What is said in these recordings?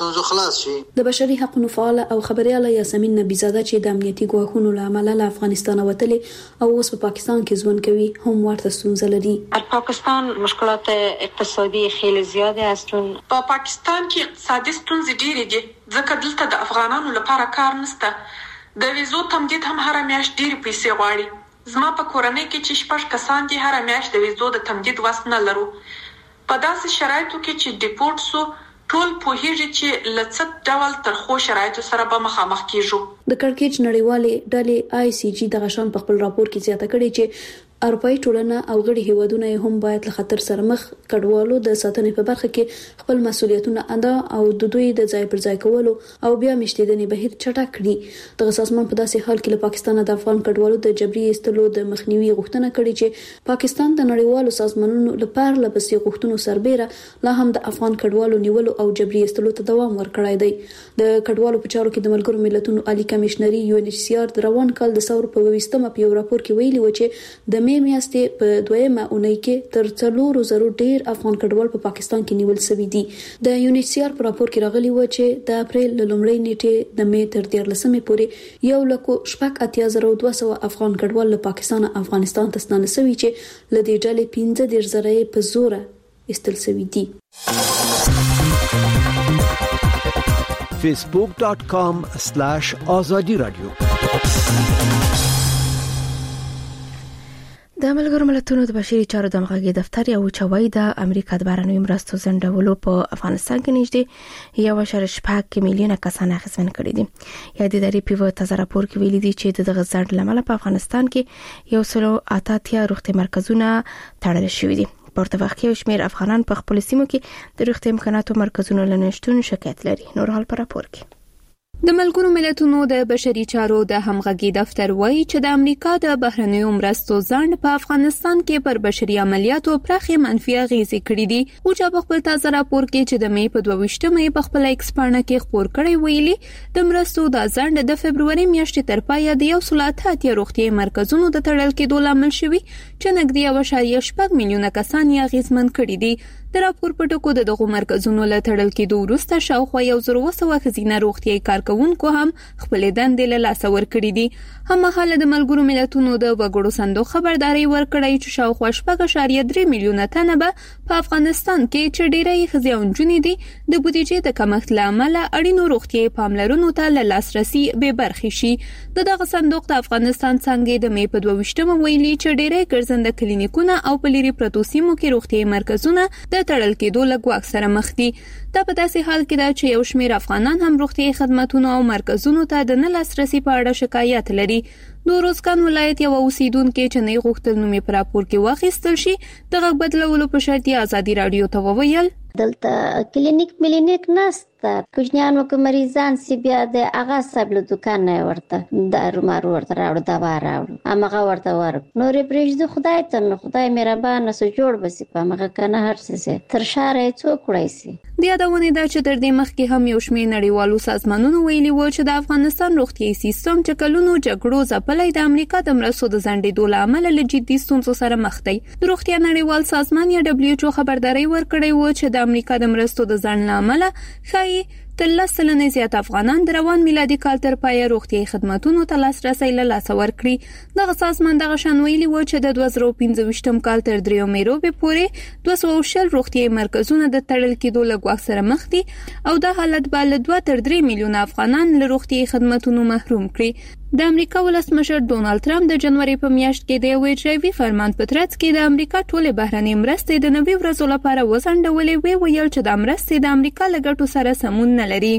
ستونزو خلاص شي. د بشري حقوقو فعال او خبرياله یاسمین نبیزاده چې د امنیتي ګواښونو له امله له افغانستان وتلې او اوس په پاکستان کې ژوند کوي هم ورته ستونزه لري. پاکستان مشکلات اقتصادي خیلی زیاده هستن. په پاکستان کې اقتصادي ستونزې ډېرې دي ځکه دلته د افغانانو لپاره کار نشته. د ویزو تمدید هم هر میاشت ډېرې پیسې غواړي. زما په کورنۍ کې چې 6 کسان دي هر میاشت د ویزو د تمدید وس نه لرو. په داسې شرایطو کې چې ډیپورټ سو ټول پوهیږي چې لڅت ډول ترخو شرایطو سره به مخامخ کیږو. د کړکېچ نړیوالې ډلې ICG د غشان په خپل راپور کې زیاته کړې چې اروپאי ټولنه او غړي هیوادونه هم باید له خطر سره مخ کډوالو د ساتنې په برخه کې خپل مسؤلیتونه ادا او د دوی د ځای پر ځای کولو او بیا مشتیدنې بهیر چټک کړي. د سازمان په داسې حال کې له پاکستان د افغان کډوالو د جبري ایستلو د مخنیوي غوښتنه کړې چې پاکستان د نړیوالو سازمانونو لپاره لپسې غوښتنو سربېره لا هم د افغان کډوالو نیولو او جبري ایستلو ته دوام ورکړی دی. د کډوالو په چارو کې د ملګرو ملتونو عالی کمشنري UNHCR د روان کال د ثور په 20مه په یو راپور کې ویلي و چې د میاشتې په 2مه اونۍ کې تر 400 ډیر افغان کډوال په پاکستان کې نیول شوي دي. د UNHCR په راپور کې راغلي و چې د اپریل لومړۍ نیټې د می تر 13مې پورې 1,80,200 افغان کډوال له پاکستان افغانستان ته ستانه شوي چې له دې ډلې 15,000 په زور استل شوي دي. facebook.com/azadi radio. د ملګرو ملتونو د بشري چارو د همغږي دفتر یو چوي د امریکا د بهرنیو مرستو ځنډولو په افغانستان کې نږدې 1.8 میلیونه کسان اخیستل کړي دي. یا د ادارې په تازه راپور کې ویلي دي چې دغه ځنډ لامل په افغانستان کې 188 روغتي مرکزونه تړل شوي دي. پورته وخت کې شمیر افغانان په خپل سیمو کې د روغتي امکاناتو مرکزونو لنشتون شکایت لري. نور حال پر راپور کې د ملګرو ملتونو د بشري چارو د همغږي دفتر وایي چې د امریکا د بهرنیو مرستو ځنډ په افغانستان کې پر بشري عملیاتو پراخه منفي اغیزې کړې دي. او چې په خپل تازه راپور کې چې د می په 22مې په خپل ایکسپانه کې خبر کړی ویلي د مرستو د ځنډ د فبرवरी میاشتې تر پایه د 180 روغتي مرکزونو د تړل کېدو لامل شوی چې نږدې 1.8 میلیونه کسان یې اغیزمن کړي دي. د راپور په ټکو دغه مرکزونو له تړل کېدو وروسته شاوخوا 1,200 ښځینه روغتي کارکونکو هم خپل دندې له لاسه ورکړي دي. هممهاله د ملګرو ملتونو د وګړو صندوق خبرداري ورکړی چې شاوخوا 4.3 میلیونه تنه به په افغانستان کې چې ډېری ښځې او نجونې دي د بودیجې د کمښت له امله اړینو روغتي پاملرنو ته له لاسرسي بې برخې شي. دغه صندوق د افغانستان څنګه د می په 22مه ویلي چې ډېری ګرځنده کلینیکونه او په لري پرتو سیمو کې روغتي مرکزونه د تړل کېدو له ګواښ سره مخ دي. دا په داسې حال کې ده چې یو شمېر افغانان هم روغتي خدماتونو او مرکزونو ته د نه لاسرسي په اړه شکایت لري. د روزګان ولایت یو اوسیدونکو چې نه غوښتل نومې پر راپور کې واخیستل شي دغه بدلولو په شرط ازادي رادیو ته وویل دلته کلینیک نسته کوچنیانو که مریضان سی بیا د هغه صاحب له دکان نه ورته دارو مارو ورته راوړ دوا راوړ هغه ورته ورک نورې پرېږدي خدای ته نو خدای مهربانه سو جوړ بسی په هغه کنه هر څه تر شاره څوک وړي سي. د یادونه ده چې تر دې مخکې هم یو شمېر نړیوالو سازمانونو ویلي و چې د افغانستان روغتي سیستم چې کلونو جګړو ځپلې د امریکا د مرستو د ځنډېدو له امله له جدي ستونزو سره مخ دی. د روغتیا نړیوال سازمان یا WHO خبرداري ورکړې و چې د امریکا د مرستو د ځنډ له امله ښایي تر 10 زیات افغانان د روان میلادي کال تر پایه روغتي خدماتونو ته لاسرسي له لاسه ورکړي. دغه سازمان دغه شان ویلي و چې د 2015 کال تر 3 مې پورې 200 روغتي مرکزونه د تړل کېدو له ګواښ سره مخ دي او د حالت بل 2 تر 3 میلیونه افغانان له روغتي خدماتونو محروم کړي. د امریکا ولسمشر ډونالد ټرمپ د جنوري په میاشت کې د HIV فرمان په ترڅ کې د امریکا ټولې بهرنۍ مرستې د 90 ورځو لپاره وځنډولې ویل چې د مرستې د امریکا له ګټو سره سمون نه لري.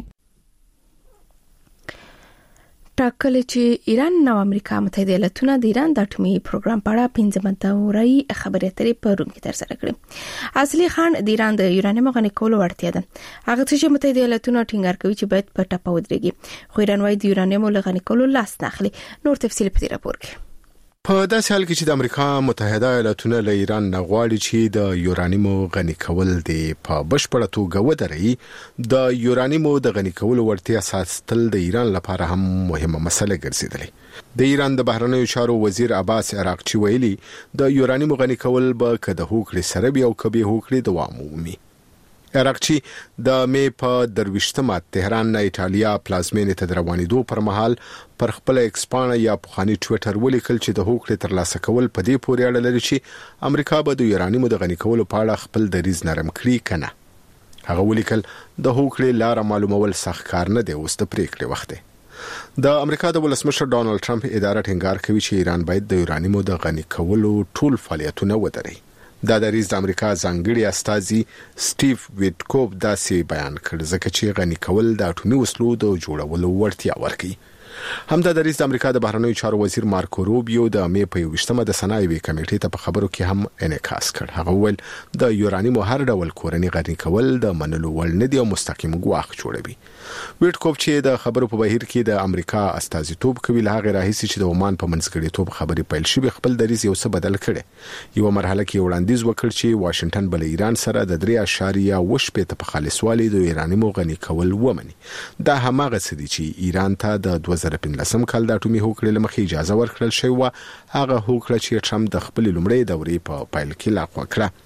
ټاکل چې ایران او امریکا متحده ایالاتونه د ایران د اټومي پروګرام په اړه 15 منځوري خبرې اترې په روم کې ترسره کړې. اصلي خان د ایران د یورانیم غني کولو وړتیا ده. هغه چې متحده ایالاتونه ټینګار کوي چې باید په ټاپه ودرېږي. خو ایران وايي د یورانیم غني کولو لاس نه اخلي. نور تفصیل په دې راپور کې. په داسې حال کې چې د امریکا متحده ایالاتونه له ایران نه غواړي چې د یورانیمو غني کول د په بشپړه توګه ودرېږي، د یورانیمو د غني کولو وړتیا ساتل د ایران لپاره هم مهمه مسله ګرځېدلې. د ایران د بهرنیو چارو وزیر عباس عراقچي ویلي د یورانیمو غني کول به کده هوکړې سره بیا او کبي هوکړې دوام ومومي. عراقچی د مې په 23مه تهران نه ایټالیا پلازمینې ته روانېدو پر مهال پر خپل ایکسپانه یا پخوانی ټویټر ولیکل چې د هوکړې ترلاسه کول په دې پورې اړه لري چې امریکا به د یورانیمو د غني کولو په اړه خپل دریځ نرم کړي کنه. هغه ولیکل د هوکړې لار معلومول سخت کار نه دی، اوس د پریکړې وخت دی. د امریکا د ولسمشر ډونالد ټرمپ اداره ټینګار کوي چې ایران باید د یورانیمو د غني کولو ټول فعالیتونه ودري. دا دریځ د امریکا ځانګړي استازي سټیو ویټکوف داسې بیان کړ ځکه چې غني کول د اټومي وسلو د جوړولو وړتیا ورکوي. همدا دریځ د امریکا د بهرنیو چارو وزیر مارکو روبیو د مې په 21مه د صنایع کمیټې ته په خبرو کې هم انعکاس کړ. هغه وویل د یورانیمو هر ډول کورنی غني کول د منلو وړ نه دی او مستقیم ګواښ جوړوي. ویټکوف چې د خبرو په بهیر کې د امریکا استازیتوب کوي، له هغه راهیسي چې د عمان په منځګړیتوب خبرې پیل شوې، خپل دریځ یو څه بدل کړي. یو مرحله کې وړاندیز وکړ چې واشنگټن بل ایران سره د 3.8 په خالصوالي د یورانیمو غني کول ومني. دا هماغه څه دي چې ایران ته د 2015 کال د اټومي هوکړې لمخې اجازه ورکړل شوې و، هغه هوکړه چې ټرمپ د خپل لومړۍ دورې په پیل کې لغوه کړه.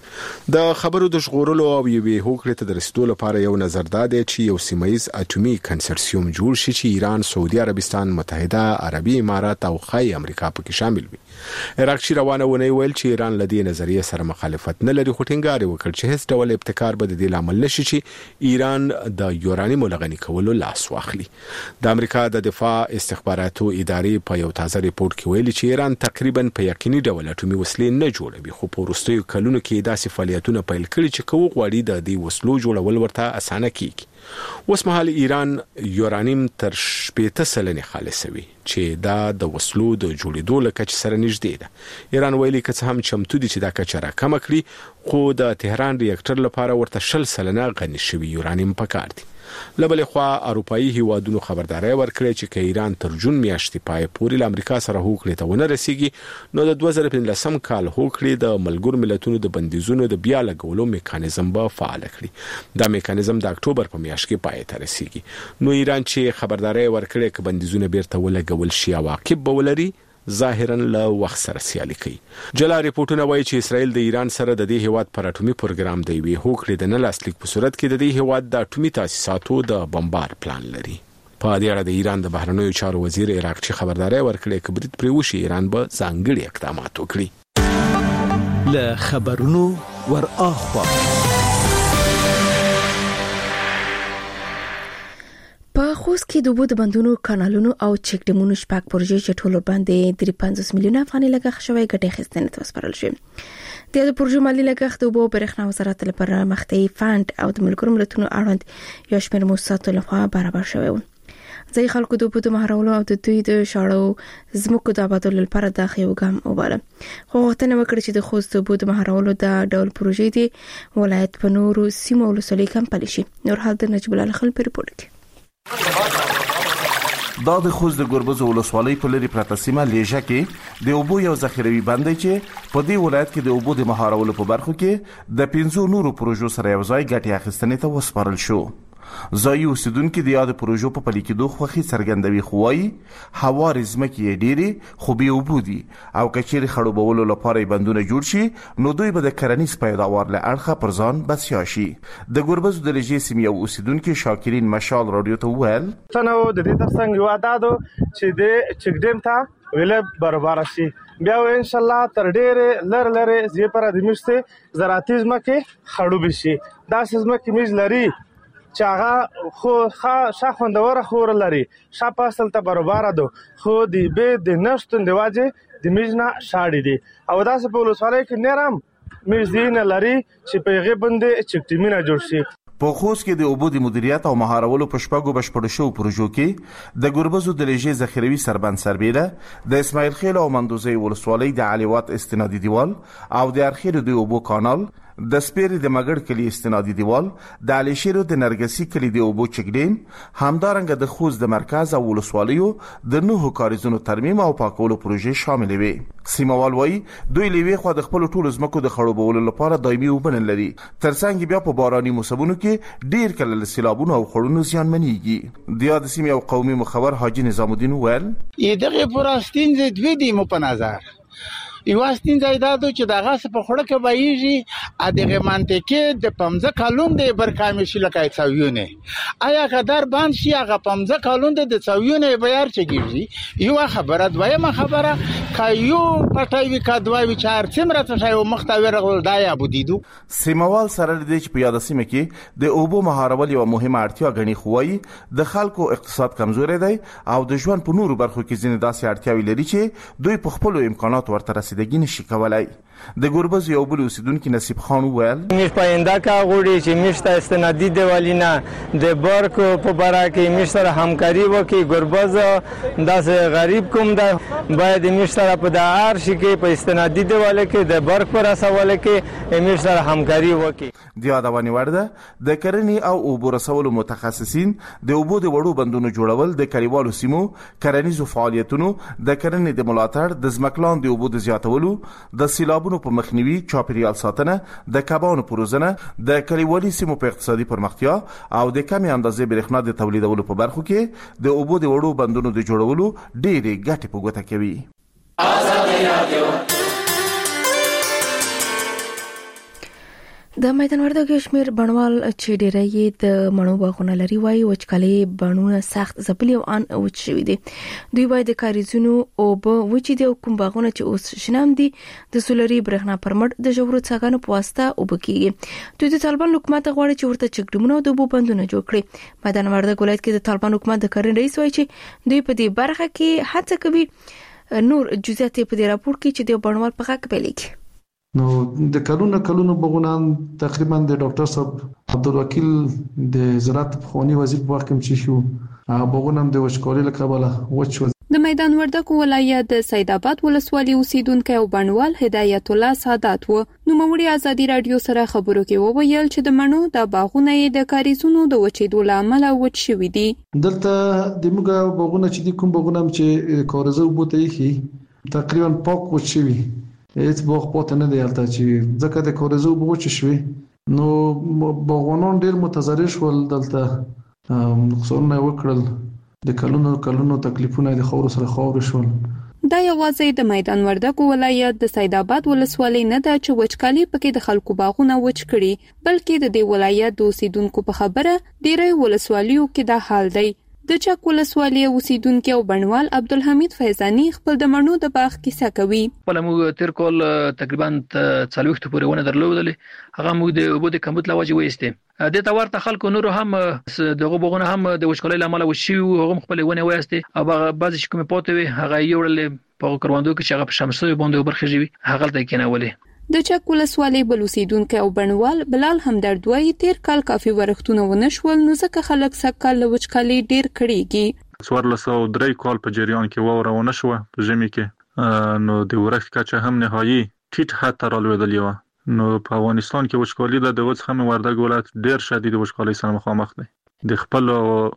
د خبرو د ژغورلو او یوې هوکړې ته د رسیدو لپاره یو نظر دا دی چې یو سیمایي اټومي کنسورسیوم جوړ شي چې ایران، سعودي عربستان، متحده عربي امارات او خای امریکا پکې شامل وي. عراقچی روانه ونی ویل چې ایران لدی نظریه سره مخالفت نه لري، خو ټینګار وکړ چې هیڅ ډول ابتکار به د دې لامل نشي چې ایران د یورانیمو لغنی کولو لاس واخلي. د امریکا د دفاع استخباراتو ادارې په یو تازه ریپورت کې ویلي چې ایران تقریبا په یقیني ډول اټومي وسلې نه جوړوي، خو په وروستیو کلونو کې داسې فعالیتونه پیل کړي چې کوو غواړي د دې وسلو جوړول ورته اسانه کیږي. اوس مهال ایران یورانیم تر 80% خالصوي چې دا د وسلو د جوړېدو لکه چې سره نږدې ده. ایران ویلي که هم چمتو دي چې دا کچه راکمه کړي، خو د تهران ریاکټر لپاره ورته 60% غني شوی یورانیم پکار دي. لبل خو اروپאי هیوادونو خبرداري ورکړي چې که ایران تر جون میاشتې پای پورې له امریکا سره هوکړې ته ونه رسیږي، نو د 2015 کال هوکړې د ملګرو ملتونو د بندیزونو د بیا لګولو میکانیزم به فعال کړي. دا میکانیزم د اکتوبر په میاشت کې پای ته رسیږي. نو ایران چې خبرداري ورکړي چې بندیزونه بیرته ولګول شي او عواقب به ولري، ظاهرا له وخت سره سیالي کوي. جلا ریپورتونه وایي چې اسرائیل د ایران سره د دې هیواد پر اټومي پروګرام د یوې هوکړې د نه لاسلیک په صورت کې د دې هیواد د اټومي تاسیساتو د بمبار پلان لري. په دې اړه د ایران د بهرنیو چارو وزیر عراقچی خبرداري ورکړي چې برید پرې وشي ایران به ځانګړي اقدامات وکړي. له خبرونو ور اخوا په خوست کې د اوبو د بندونو، کانالونو او چک ډیمونو شپږ پروژې چې ټول باندې 53 میلیون افغانۍ لګښت شوی ګټه اخیستنې ته وسپارل شوی. د پروژې مالی لګښت د اوبو برېښنا وزارت لپاره مختصي فند او د ملګرو ملتونو اړوند یو شمېر موسساتو لخوا برابر شوی و. ځای خلکو د اوبو د مهارولو او د دوی د شاړو زمکو د آبادولو لپاره دا یو ګام وباله. خو غوښتنه وکړه چې د خوست د اوبو د مهارولو د ډول پروژې دی ولایت په نورو سیمو ولسوالۍ کې پلي شي. نور حال د نجیب الله خل په ریپورت کې. دا د خوست د ګربز ولسوالۍ په لري پرته سیمه لیژه کې د اوبو یو ذخیروي بند چې په دې ولایت کې د اوبو د مهارولو په برخو کې د 5 نورو پروژو سره یو ځای ګټه اخیستنې ته وسپارل شو. ځایي اوسیدونکو د یاد پروژو په پلي کېدو خوښي څرګندوي، خو وايي هوا رزمکې یې ډېرې خو بې اوبو دي او کچېرې خړوبولو لپاره یې بندونه جوړ شي نو دوی به د کرنیز پیداوار له اړخه پر ځان بسیا شي. د ګربز د لږې سیمې یو اوسیدونکو شاکرین مشال رادیو ته وویل څنګه د دې ترڅنګ یو عادت چې د چک ډیم ته ویل برابر شي، بیا ان شاء الله تر ډېر لره زی پر د مشته زراعتي ځمکې خړوب شي. دا ځمکې میز لري چې هغه خو ښه خوندوره خور لري، ښه فصل ته برابر ده، خو د به د نشتون د واجه د میزنه شاړي دي او داسې په ولسوالۍ کې نرم میزینه لري چې په هغه باندې چکټیمینه جوړ شي. په خوست کې د اوبو د مدیریت او مهارولو په شپږو بشپړ شو پروژو کې د ګربزو د لږې ذخیروي سربند سربېره د اسماعیل خیل او مندوزي ولسوالۍ د علیوات استنادي دیوال او د ارخیر د اوبو کانال، د سپیری د مګړ کلی استنادي دیوال، د علیشیرو د نرګسی کلی د اوبو چکډیم، همدارنګه د خوست د مرکز او ولسوالیو د نوو کاریزونو ترمیم او پاکولو پروژې شامل وي. سیموال وایي دوی لوي خو د خپل ټولو زمکو د خړوبولو لپاره دایمي وبنل لري، ترڅنګ بیا په باراني موسمونو کې ډیر کله له سیلابونو او خړونو زیانمنېږي. د یاد سیمې او قومي مخبر حاجی نظام الدین ویل دغه پراستین د دوی دی مو په نظر یو ستونزه دا ده چې دغه څه په خوړه کې وایي ا دغه منطقې د 15 کلون د برکامې شي لکه څاویونه آیا قدر باندې شي هغه 15 کلون د څاویونه بیار چګیږي یو خبره دویمه خبره کایو پټوي کډوي چار څمره ته یو مختاوی رغول دایا بودیدو سیموال سره د دې په یاد سیمه کې د اوبو مهارول یو مهمه اړتیا غني خوای د خلکو اقتصاد کمزوري دی او د ژوند په نورو برخو کې ځینې داسې اړتیاوې لري چې دوی په خپل امکانات ورته رسیدګي نشي کولای د ګوربز یو بل اوسیدونکو نصیب خان وویل میش پاینده کا غوړي چې میشته استنادي دیوالینا د برکو په باره کې میش سره همکاري وکړي ګوربز داسې غریب کوم ده باید میش سره په د ارش کې په استنادي دیواله کې د برک پر اساواله کې میش سره همکاري وکړي د یادونې وړ ده د کرنې او اوبو رسولو متخصصین د اوبو د وړو بندونو جوړول د کلیوالو سیمو کرنیزو فعالیتونو د کرنې د ملاتړ د ځمکلان د اوبو د زیاتولو د سیلابونو په مخنیوي چاپیریال ساتنه د کبانو پروزنه د کلیوالي سیمو په اقتصادي پرمختیا او د کمې اندازې برېښنا د تولیدولو په برخو کې د اوبو د وړو بندونو د جوړولو ډېرې ګټې په ګوته کوي. د میدان وردګو شمیر بڼوال چې ډیره یې د مڼو باغونه لري وایي وچکالي بڼونه سخت ځپلي او ان وچ شوي دي. دوی وایي د کاریزونو اوبه وچې دي او کوم باغونه چې اوس شنام دي د سولري برېښنا پرمټ د ژورو څاګانو په واسطه اوبه کیږي. دوی د طالبان حکومت غواړي چې ورته چکډمونه او د اوبو بندونه جوړ کړي. میدان وردګ ولایت کې د طالبان حکومت د کرنې رئیس وایي چې دوی په دې برخه کې هڅه کوي. نور جزئیات په دې راپور کې چې د بڼوال په حق پیلېږي. نو د کلونو بغونان تقریبا د ډاکټر صاحب عبدالوکیل د زراعت خوانی وزیر په وخت کې چې شو بغونم د وشکولي لکبله وچو. د میدان وردګ ولایت د سیدآباد ولسوالۍ اوسیدونکو او بڼوال هدایت الله سادات و نوموړي ازادي رادیو سره خبرو کې وویل چې د مڼو د باغونه د کاریزونو د وچېدو لامل وچ شوي دي. دلته د موږ باغونه چې کوم باغونه چې کارزه وبته یې تقریبا پاک وچ شوي هیڅ باغ پاتې نه دی هلته چې ځکه د کارزو بوچ شوي نو باغوانان ډیر متضرر شول دلته نقصانونه وکړل د کلونو تکلیفونه د خاور سره خاور شول. دا یوازې د میدان وردګ ولایت د سیدآباد ولسوالۍ نه ده چې وچکالي پکې د خلکو باغونه وچ کړي بلکې د دې ولایت د اوسیدونکو په خبره ډیری ولسوالیو کې دا حال دی. د چک ولسوالۍ اوسیدونکو او بڼوال عبدالحمید فیضانی خپل د مڼو د باغ کیسه کوي. په موږ تیر کال تقریبا 40 پورې ونه درلودلې هغه موږ د اوبو د کمبود لواجه وېسته د تورته خلکو نور هم دغه بغونه هم د وشکولۍ لامل وشي او هم خپل ونه وېسته او بعضی کومه پاتې وي هغه یوړل په کروندو کې چې هغه په شمسو باندې وبرخه جوي هغه ته کېنولې. د چک ولسوالۍ بل اوسیدونکو او بڼوال بلال همدرد وایي تیر کال کافي ورښتونه ونه شول نو ځکه خلک سکل وچکالي ډیر کړيږي. 1403 کال په جریان کې وورونه شو په ژمي کې نو د ورښت کچه هم نهایي ټیټ حد ته رالوېدلې و. نو په افغانستان کې وچکالي د دغه څخه وردګ ولایت ډیر شدید وچکالي سره مخامخ دی. د خپل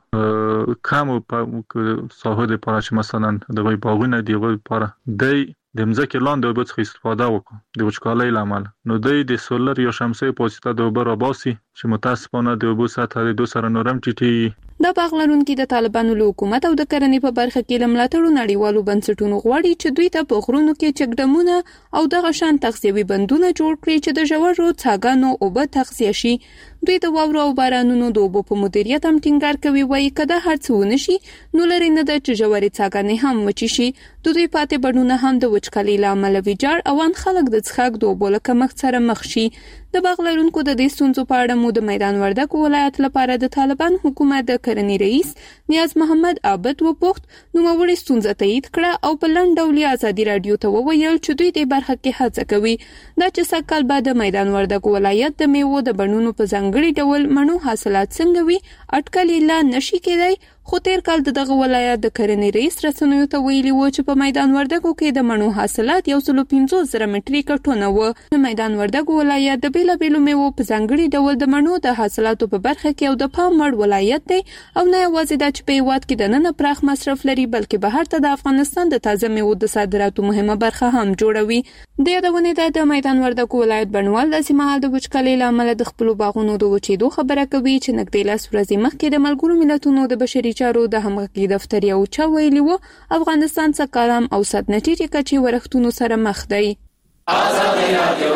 کم په ساحه د پاره چې مثلا د باغونه دیغه لپاره د مځکې لاندې اوبو څخه استفاده وکړو د وچکالۍ لامل نو د سولر یا شمسي په واسطه د اوبو راباسي چې متاسفانه د اوبو سطح د 2 سره نورم ټیټي. د باغ لرونکو د طالبانو له حکومت او د کرنې په برخه کې لملاتړو نړیوالو بنسټونو غواړي چې دوی ته په غرونو کې چکډمونه او دغه شان تغذیوي بندونه جوړ کړي چې د ژورو څاګانو اوبه تغذیه شي. دوی د واورو او بارانونو د اوبو په مدیریت هم ټینګار کوي وایي کده هرڅ ونشي نو لري نه د چجوري څاګانې هم وچی شي. دوی پاتې بڼونه هم د وچکالۍ لامل ویجاړ او ان خلک د څښاک د اوبو له کمښت سره مخ شي. د باغ لرونکو د دې ستونزو په اړه مو د میدان وردګ ولایت لپاره د طالبان حکومت د کرنې رئیس نیاز محمد عابد وپوښت نو موږ ستونزه تایید کړه او په لنډ ډول ازادي رادیو ته وویل چې دوی د برخه کې هڅه کوي دا چې سکهال بعد میدان وردګ ولایت د میوو د بڼونو په ځانګړي ډول مڼو حاصلات څنګه وي اټکل لا نشي کېدای. خو تیر کال دغه ولایت د کرنې رئیس رسنیو ته ویلي و چې په میدان وردګو کې د مڼو حاصلات 150,000 مټریک ټنه و. د میدان وردګ ولایت د بیلابیلو میوو په ځانګړي ډول د مڼو د حاصلاتو په برخه کې او د پام وړ ولایت دی او نه یوازې د په هیواد کې د نن پراخ مصرف لري بلکې بهر ته د افغانستان د تازه میوو د صادراتو مهمه برخه هم جوړوي. د یادونه د میدان وردګ ولایت بڼوال د سیمهال د وچکالۍ لامل د خپل باغونو د وچېدو خبره کوي چې نږدې لاس ورځې مخکې د ملګرو ملتونو د بشري بشري چارو د همغږي دفتر یو چا ویلي و افغانستان څخه کلام او ساتنټي کچې ورښتونو سره مخ دی. آزادي رادیو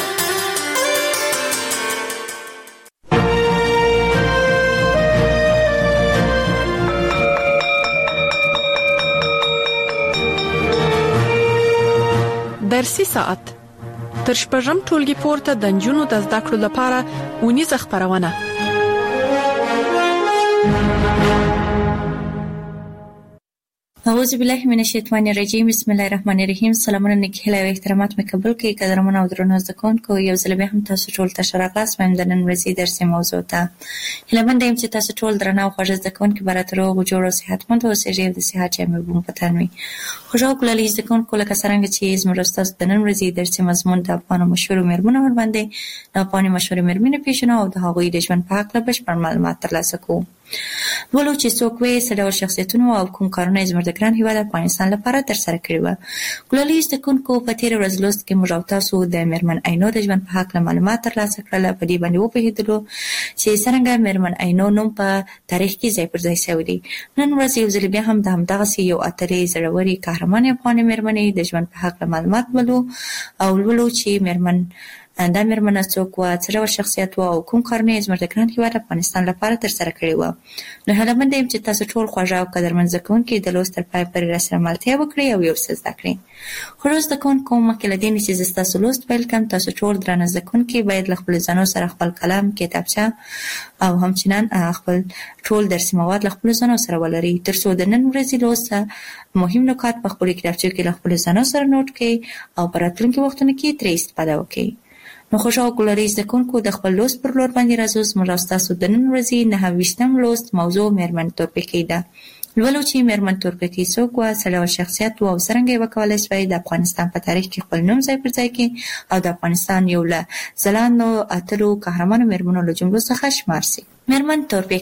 درسي ساعت تر شپږم ټولګي پورته د نجونو د زده کړو لپاره ونیزه خبرونه. اعوذ بالله من الشیطان الرجیم بسم الله الرحمن الرحیم. سلامونه نیکهیله او احترامات مې قبول کړئ قدرمن او درنو زده کوونکو. یو ځل بیا هم تاسو ټول ته ښه راغلاست. وایم د نن ورځې درسي موضوع ته هیله مند یم چې تاسو ټول درنه او خوږ زده کوونکي به راته روغ جوړ او صحتمند اوسئ او د صحت جامې به مو په تن وي. خوږ او کلالي زده کوونکو لکه څرنګه چې زموږ ستاسو د نن ورځې درسي مضمون د افغانو مشهورو میرمنو ورباندې د افغاني مشهورې میرمنې پیژنو او د هغوی د ژوند په هکله بشپړ معلومات ترلاسه کوو. ولو چې څوک وي څه ډول شخصیتونه او کوم کارونه یې زموږ د ګران هېواد افغانستان لپاره ترسره کړي وو. ګلالي زده کوونکو په تېره ورځ لوست کې موږ او تاسو د میرمن عینو د ژوند په هکله معلومات ترلاسه کړل. په دې باندې وپوهېدلو چې څرنګه میرمن عینو نوم په تاریخ کې ځای پر ځای شوی دی. نن ورځ یو ځل بیا هم د همدغسې یو اتلې زړورې قهرمانې افغانې میرمنې د ژوند په هکله معلومات ولو او لولو چې دا میرمنه څوک وه، څه ډول شخصیت وه او کوم کارونه یې زموږ د ګران هېواد افغانستان لپاره ترسره کړي وه. نو هیله منده یم چې تاسو ټول خوږه او قدرمن زده کوونکي د لوست تر پایه پورې راسره ملتیا وکړئ او یو څه زده کړئ. خوږو زده کوونکو مخکې له دې نه چې زه ستاسو لوست پیل کړم تاسو ټول درانه زده کوونکي باید له خپلو ځانو سره خپل قلم، کتابچه او همچنان خپل ټول درسي مواد له خپلو ځانو سره ولرئ تر څو د نن ورځې لوست مهم نکات په خپلو کتابچو کې له خپلو ځانو سره نوټ کړئ او په راتلونکي وختونو کې ترې استفاده وکړئ. نو خوږ او ګلالي زده کوونکو د خپل لوست پر لور باندې راځو. زموږ او ستاسو د نن ورځې 9 لوست موضوع میرمن تورپیکۍ ده. لولو چې میرمن تورپیکۍ څوک وه، څه ډول شخصیت وه او څرنګه یې وکولی شوی د افغانستان په تاریخ کې خپل نوم ځای پر ځای کړي او د افغانستان یو له ځلانو اتلو قهرمانو میرمنو له جملو څخه شمار سي. میرمن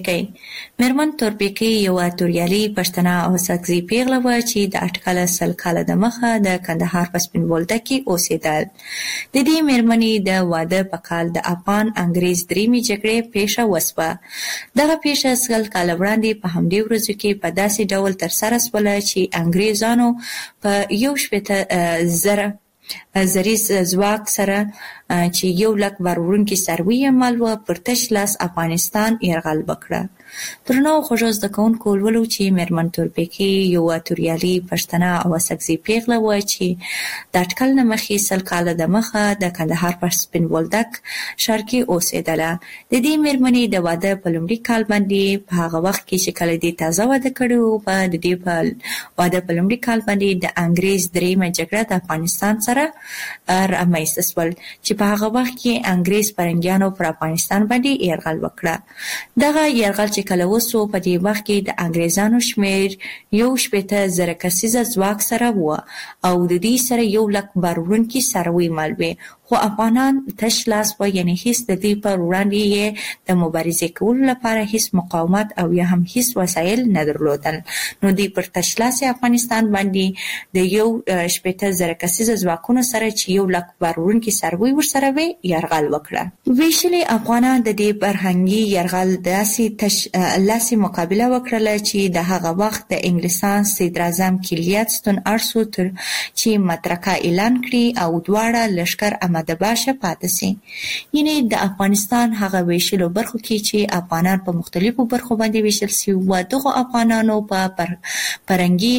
تورپیکۍ یوه توریالي پښتنه او ساکزي پیغله وه چې د اټکله 100 کاله د مخه د کندهار په سپین بولدک کې اوسېدل. د دې میرمنې د واده په کال د افغان انګریز درېیمې جګړې پیښه وسوه. دغه پیښه 100 کاله وړاندې په همدې ورځو کې په داسې ډول ترسره شوله چې انګریزانو په 1,000 زریز ځواک سره چې 100,000 بار وړونکي څاروي یې مال وه پر تش لاس افغانستان یرغل وکړه. درنو خوږو زده کوونکو لولو چې میرمن تورپیکۍ یوه توریالي پښتنه او ساکزي پیغله وه چې د اټکل نه مخکې 100 کاله د مخه د کندهار په سپین بولدک ښار کې اوسېدله. د دې میرمنې د واده په لومړي کال باندې په هغه وخت کې چې کله دې تازه واده کړی و په د دې په واده په لومړي کال باندې د انګریز درېیمه جګړه د افغانستان سره رامنځته شول چې په هغه وخت کې انګریز فرنګیانو پر افغانستان باندې یرغل وکړه. دغه یرغل چې کله وسو په دې وخت کې د انګریزانو شمیر 1,000 کسیزه ځواک سره و او د دې سره 100,000 بار وړونکي څاروي مال وې خو افغانان تش لاس وه، یعنې هیڅ د دې پر وړاندې یې د مبارزې کولو لپاره هیڅ مقاومت او یا هم هیڅ وسایل نه درلودل. نو دوی پر تش لاس افغانستان باندې د 1,000 کسیزه ځواکونو سره چې 100,000 بار وړونکي څاروي ورسره وې یرغل وکړه. ویشلې افغانان د دې فرهنګي یرغل داسې لاسي مقابله وکړله چې د هغه وخت د انګلستان صدراعظم کلیات ستون ارسو تر چې مترکه اعلان کړي او دواړه لښکر اماده باشه پاتې سي. یعنې د افغانستان هغه ویشلو برخو کې چې افغانان په مختلفو برخو باندې ویشل سوي وو، دغو افغانانو په فرهنګي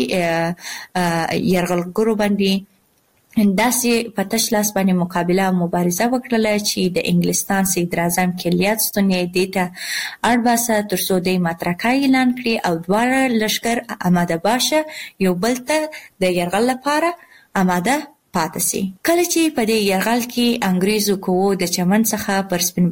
یرغلګرو باندې داسې په تش لاس باندې مقابله او مبارزه وکړله چې د انګلستان صدراعظم کلیات ستون یې دې ته اړ باسه تر څو دوی مترکه اعلان کړي او دواړه لښکر اماده باشه یو بل ته د یرغل لپاره اماده پاتې سي. کله چې په دې یرغل کې انګریزو قوو د چمن څخه پر سپین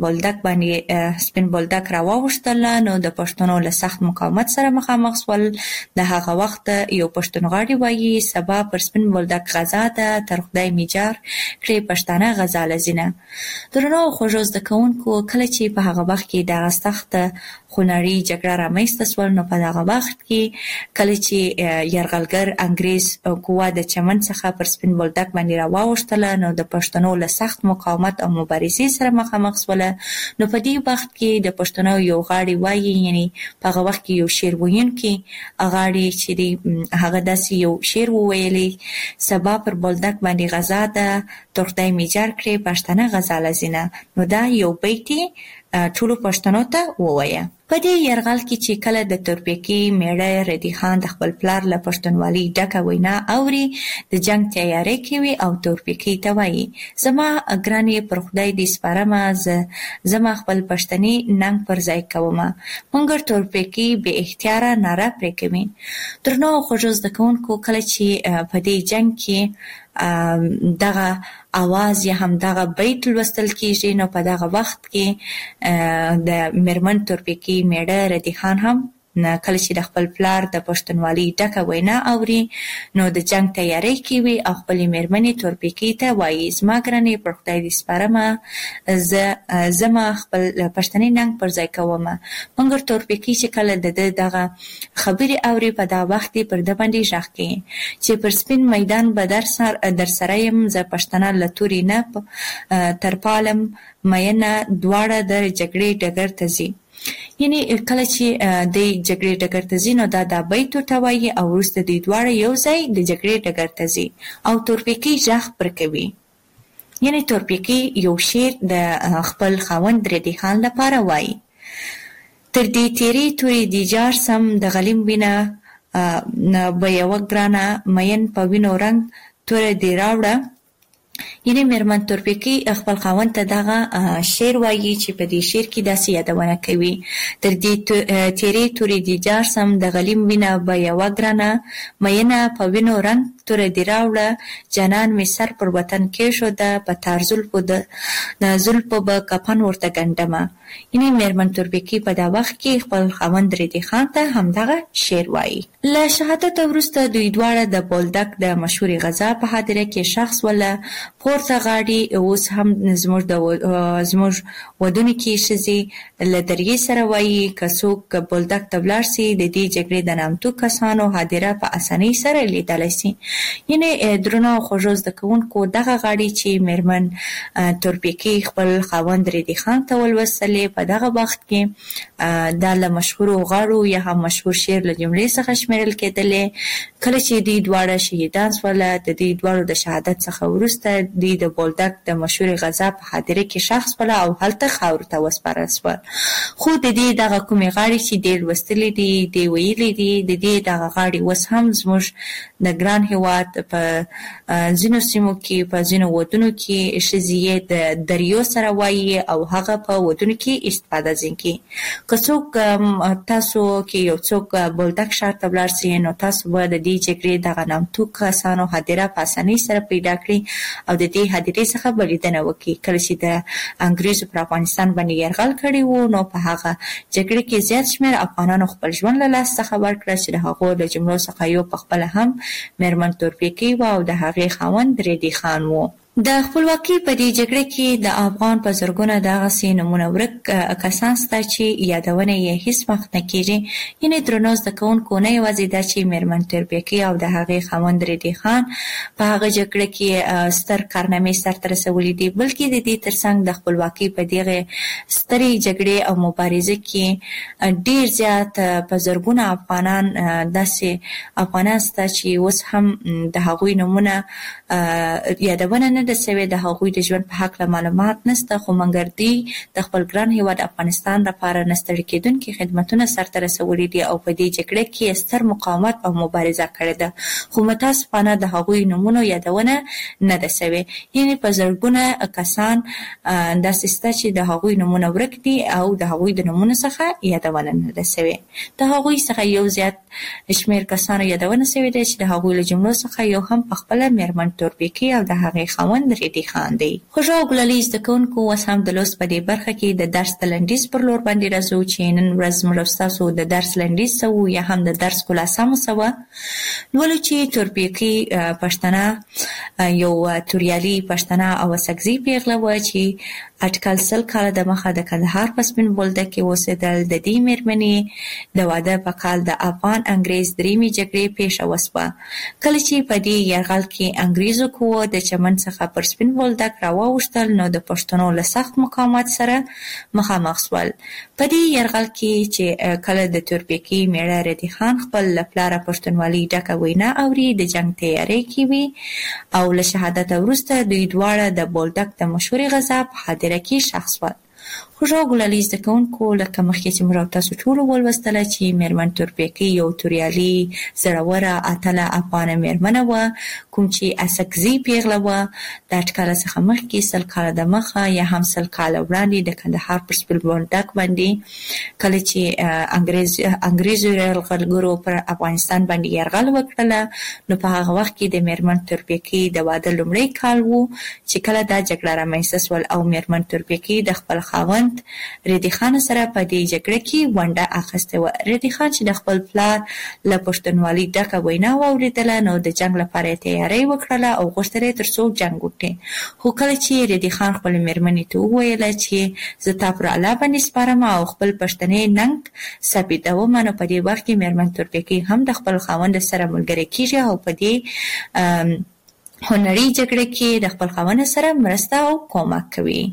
بولدک راواوښتله نو د پښتنو له سخت مقاومت سره مخامخ شول. د هغه وخت یو پښتونغاړی وایي سبا پر سپین بولدک غزا ده تر خدای میجار کړي پښتانه غزا لزینه. درنو خوږو زده کوونکو کله چې په هغه وخت کې دغه سخته خونړۍ جګړه رامنځته شول نو په دغه وخت کې کله چې یرغلګر انګریز قوا د چمن څخه پر سپین بولدک بولدک باندې راوښتله، نو د پښتنو له سخت مقاومت او مبارزې سره مخامخ شوله. نو په دې وخت کې د پښتنو یو غاړي وایي، یعنی په هغه وخت کې یو شعر ویونکی غاړي چې هغه داسې یو شعر وویلی: سبا پر بولدک باندې غزا ده، تختی می جار کړې پښتنه غزاله زینه. نو دا یو بیت ټولو پښتنو ته ووایه. په دې یرغل کې چې کله د تورپیکي میړه ردی خان د خپل پلار له پښتونولي ډکه وینا اوري، د جنگ تیاری کوي او تورپیکي ته وایي: زما ګرانې پر خدای دې سپارمه، زما خپل پښتني ننګ پر ځای کومه. مګر تورپیکي بې اختیاره ناره پرې کوي. درنو خوږو زده کوونکو، کله چې په دې جنگ کې دغه आवाज یا هم دغه بیت لوستل کیږي، نو په دغه وخت کې د میرمن تورپیکي میړه ردی خان هم کله چې د خپل پلار د پښتونولي ډکه وینا اوري، نو د جنگ تیاری کوي او خپلې میرمنې تورپیکي ته وایي: زما ګرانې پر خدای دې سپارمه، زما خپل پښتني ننګ پر ځای کومه. مګر تورپیکي چې کله د دغه خبرې اوري، په دا وخت پر د باندې ژغ کوي چې پر سپین میدان به در سره یم، زه پښتنه له تورې نه تر پالم مینه، دواړه د جګړې ډګر ته ځي. یعنی کله چې د جګړې ډګر ته ځي، نو دا بیت ورته وایي او وروسته دوی دواړه یو ځای د جګړې ډګر ته ځي او تورپیکي ژغ پر کوي. یعنی تورپیکي یو شعر د خپل خاوند ردی خان لپاره وایي: تر دې تیرې تورې دې جار سم، د غلیم وینه به یوه ګرانه، مین په وینو رنګ توره دې راوړه. یعنی میرمن تورپیکي خپل خاوند ته دغه شعر وایي چې په دې شعر کې داسې یادونه کوي: تر دې تیرې تورې دې جار سم، د غلیم وینه به یوه ګرانه، مینه په وینو رنګ توره دې راوړه. جانان مې سر پر وطن کېښوده، په تار زلفو به کفن ورته ګنډمه. یعنی میرمن تورپیکي په دا وخت کې خپل خاوند ردی خان ته همدغه شعر وایي. له شهادت وروسته دوی دواړه د بولدک د مشهورې غزا په حادثه کې شخص وله. پورته غاړي اوس هم زموږ ودونکي ښځې له دریې سره وایي: که څوک بولدک ته ولاړ سي، د دې جګړې د نامتو کسانو حاضره په اسانۍ سره لیدلی سي. یعنې درنو خوږو زده کوونکو، دغه غاړي چې میرمن تورپیکي خپل خاوند ردی خان ته ولوستلې، په دغه وخت کې دا له مشهورو غاړو یا هم مشهور شعر له جملې څخه شمیرل کېدلې. کله چې دوی دواړه شهیدان شوله، د دې دواړو د شهادت څخه وروسته دوی د بولدک د مشهورې غزا په حادثه کې شخص وله او هلته خاورو ته وسپارل شول. خو د دې دغه کومې غاړې چې ډېر لوستلې دي، دې ویلي دي، د دې دغه غاړې اوس هم زموږ د ګران هېواد په ځینو سیمو کې، په ځینو ودونو کې ښځې یې د دریو سره وایي او هغه په ودونو کې استفاده ځین کوي. که څوک تاسو کې یو څوک بولدک ښار ته ولاړ سي، نو تاسو به د دې جګړې دغه نامتو کسانو حاضره په اسانۍ سره پیدا کړئ او د دې حادثې څخه به لیدنه وکړي. کله چې د انګریزو پر افغانستان باندې یرغل کړی و، نو په هغه جګړه کې زیات شمېر افغانانو خپل ژوند له لاسه څخه ورکړه، چې د هغو له جملو څخه یو پخپله هم میرمن تورپیکي و او د هغې خاوند ردی خان و. د خپلواکۍ په دې جګړه کې د افغان په زرګونه دغسې نمونه ورک کسان شته چې یادونه یې هېڅ وخت نه کېږي. یعنې درنو زده کوونکو، نه یوازې دا چې میرمن تورپیکي او د هغې خاوند ردی خان په هغه جګړه کې ستر کارنامې سرته رسولي دي، بلکې د دې ترڅنګ د خپلواکۍ په دغې سترې جګړې او مبارزې کې ډېر زیات په زرګونه افغانان داسې افغانان شته چې اوس هم د هغوی نومونه یادونه نه ده سوې، د هغوی د ژوند په هکله معلومات نشته، خو مګر دوی د خپل ګران هېواد افغانستان لپاره نه ستړي کېدونکي خدمتونه سرته رسولي دي او په دې جګړه کې ستر مقاومت او مبارزه کړې ده، خو متاسفانه د هغوی نومونو یادونه نه ده سوې. یعنې په زرګونه کسان داسې شته چې د هغوی نومونه ورک دي او د هغوی د نومونو څخه یادونه نه ده سوې. د هغوی څخه یو زیات شمېر کسانو یادونه سوې ده چې د هغوی له جملو څخه یو هم پخپله میرمن تورپیکي او د هغې خاوند ردی خان دی. خوږو او ګلالي زده کوونکو، اوس هم د لوست په دې برخه کې د درس د لنډیز پر لور باندې راځو چې نن ورځ موږ ستاسو د درس لنډیز څه وو یا هم د درس خلاصه مو څه وه. لولو چې تورپیکي پښتنه یو توریالي پښتنه او سکزي پیغله وه چې اټکل 100 کال د مخه د کندهار په سپین بولدک کې اوسېدل. د دې مېرمنې د واده په کال د افغان انګریز دریمې جګړې پیښه وسوه. کله چې په دې یرغل کې انګریزو قوو د چمن څخه پر سپین بولدک راواوښتل نو د پښتنو له سخت مقاومت سره مخامخ شول. په دې یرغل کې چې کله د تورپیکۍ میړه ردی خان خپل له پلاره پښتونولي ډکه وینا اوري د جنګ تیاری کوي او له شهادت وروسته دوی دواړه د بولدک د مشهورې غزا په حاضره کې ښخ شول. خوږه ګلالي زده کوونکو لکه مخکې چې موږ تاسو ټولو ولوستله چې میرمن تورپیکۍ یو توریالي زړوره اتله افغانه میرمنه وه کوم چې اسکزي پیغله وه. د اټکله څخه مخکې 100 کاله د مخه یا هم 100 کاله وړاندې د کندهار پر سپین بولدک باندې کله چې انګریزو یرغلګرو پر افغانستان باندې یرغل وکړله نو په هغه وخت کې د میرمن تورپیکۍ د واده لومړی کال و چې کله دا جګړه رامنځته شول او میرمن تورپیکۍ د خپل خاوند ردی خان سره په دې جګړه کې ونډه اخیسته و. ردی خان چې د خپل پلار له پښتونولي ډکه وینا واورېدله نو د جنګ لپاره تیاری وکړله او غوښتل یې تر څو جنګ وکړي. خو کله چې ردی خان خپل میرمنې ته وویله چې زه تا پر الله باندې سپارم او خپل پښتنې ننګ ثابتوم نو په دې وخت کې میرمن تورپیکۍ هم د خپل خاوند سره ملګرې کیږي او په دې هنري جګړه کې د خپل خاوند سره مرسته او کومک کوي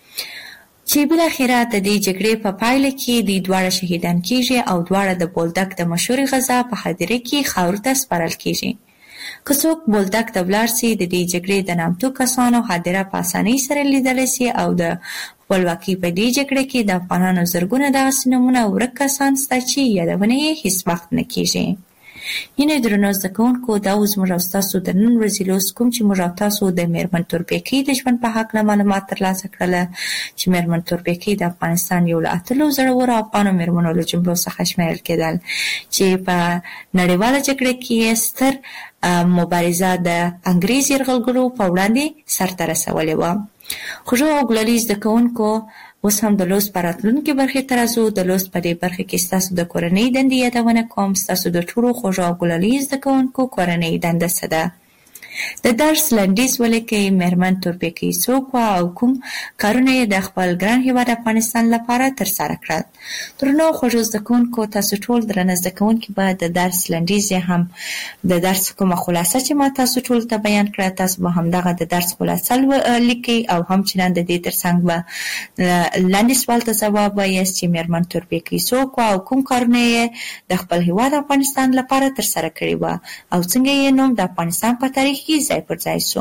چې بالاخره د دې جګړې په پایله کې د دواړه شهیدان کیږي او دواړه د بولدک د مشهورې غزا په حاضره کې خاورو ته سپارل کیږي. که څوک بولدک ته ولاړ سي د دې جګړې د نامتو کسانو حاضره په اسانۍ سره لیدلی سي او د خپلواکۍ په دې جګړه کې د افغانانو زرګونه داسې نومونه ورک کسان شته چې یادونه یې هیڅ وخت نه کیږي. یعنې درنو زده کوونکو دا اوس موږ او ستاسو د نن ورځې لوست کوم چې موږ او تاسو د میرمن تورپیکۍ د ژوند په هکله معلومات ترلاسه کړله چې میرمن تورپیکۍ د افغانستان یو له اتلو زړورو افغانو میرمنو له جملو څخه شمیرل کېدل چې په نړیواله جګړه کې ستر مبارزه د انګریز یرغلګرو په وړاندې سرته رسولې وه. خوږو او ګلالي زده کوونکو اوس هم د لوست په راتلونکې برخې ته راځو. د لوست په دې برخه کې ستاسو د کورنۍ دندې یادونه کوم. ستاسو د ټولو خوږو او ګلالي زده کوونکو کورنۍ دنده څه ده؟ د درس لنډیز ولیکئ. میرمن تورپیکۍ څوک وه او کوم کارونه یې د خپل ګران هیواد افغانستان لپاره ترسره کړل؟ درنو خوږو زده کوونکو تاسو ټول درنه زده کوونکي به د درس لنډیز یا هم د درس کومه خلاصه چې ما تاسو ټول ته بیان کړه تاسو به همدغه د درس خلاصه لیکئ او همچنان د دې ترڅنګ به لاندې سوال ته ځواب وایاست چې میرمن تورپیکۍ څوک وه او کوم کارونه یې د خپل هیواد افغانستان لپاره ترسره کړي وه او څنګه یې نوم د افغانستان په تاریخ ځای پر ځای سو.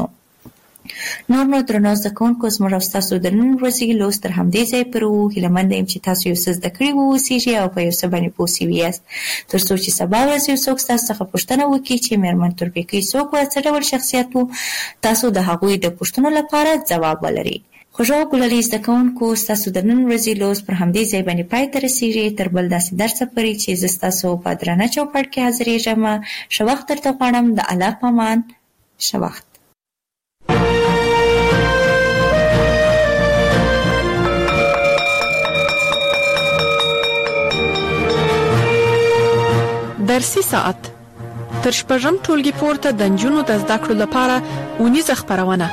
نو درنو زده کوونکو زموږ او ستاسو د نن ورځې لوست تر همدې ځای پورې و. هیله منده یم چې تاسو یو څه زده کړي واوسیږئ او په یو څه باندې پوه سوي یاست تر څو چې سبا ورځ یو څوک ستاسو څخه پوښتنه وکړي چې میرمن تورپیکۍ څوک وه، څه ډول شخصیت و، تاسو د هغوی د پوښتنو لپاره ځواب ولرئ. خوږو ګلالي زده کوونکو ستاسو د نن ورځې لوست پر همدې ځای باندې پای ته رسیږي. تر بل داسې درسه پورې چې زه ستاسو په درانه چوپړ کې حاضرېږم. ښه وخت درته غواړم. د الله په امان. ښه وخت. درسي ساعت تر شپږم ټولګي پورته د نجونو د زده کړو لپاره اونیزه خپرونه.